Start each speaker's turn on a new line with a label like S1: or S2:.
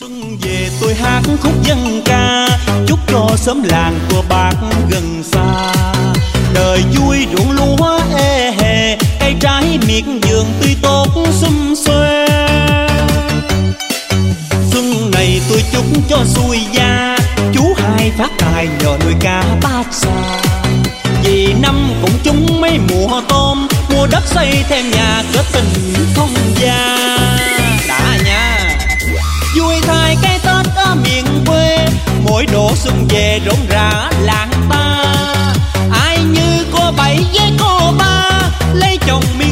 S1: Xuân về tôi hát khúc dân ca, chúc cho xóm làng của bác gần xa. Đời vui ruộng lúa ê hề, cây trái miệt vườn tươi tốt xum xuê. Xuân này tôi chúc cho xuôi gia, chú hai phát tài nhờ nuôi cá bát xa. Vì năm cũng trúng mấy mùa tôm, mua đất xây thêm nhà kết tình thông gia. Đã nha, vui thay cái Tết ở miền quê, mỗi độ xuân về rộn rã làng ta. Ai như cô bảy với cô ba, lấy chồng miền